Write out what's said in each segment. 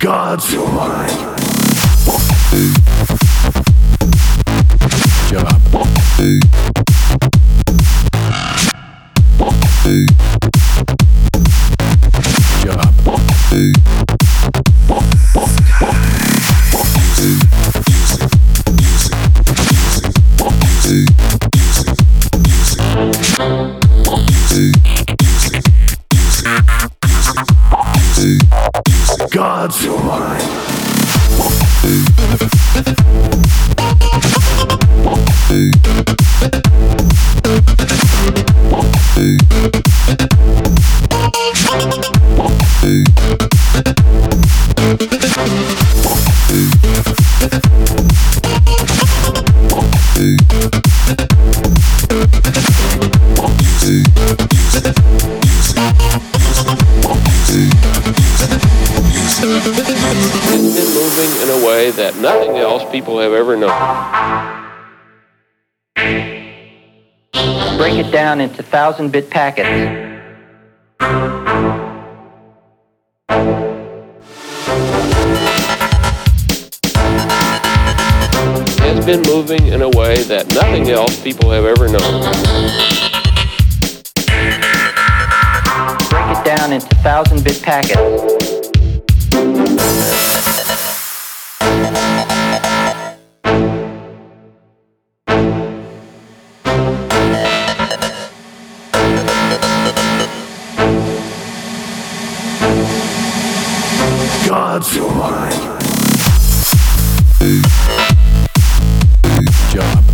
God's mine. Job. Job. God's mine. It's been moving in a way that nothing else people have ever known. Break it down into 1,000-bit packets. It's been moving in a way that nothing else people have ever known. Break it down into 1,000-bit packets. God's mine. Job.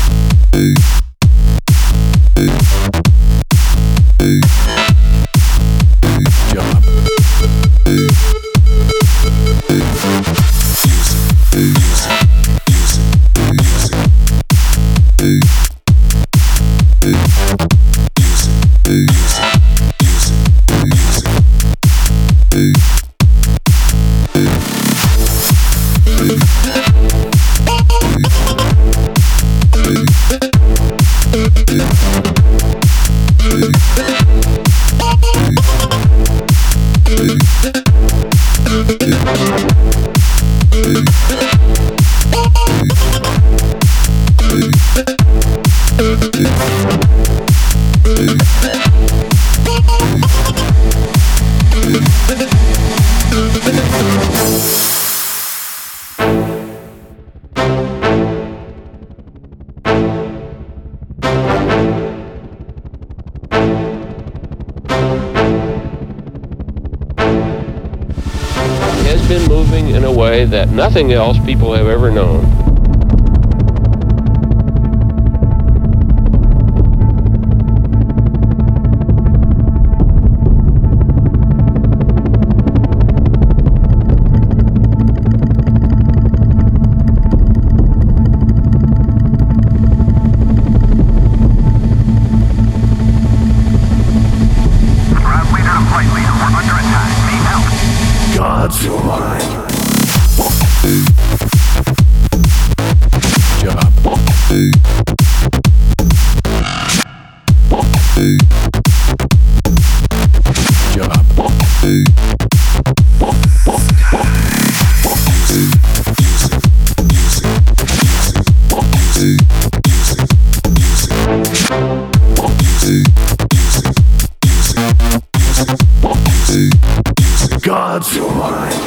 Job. Has been moving in a way that nothing else people have ever known. God's mine. Job. Job. God's mine.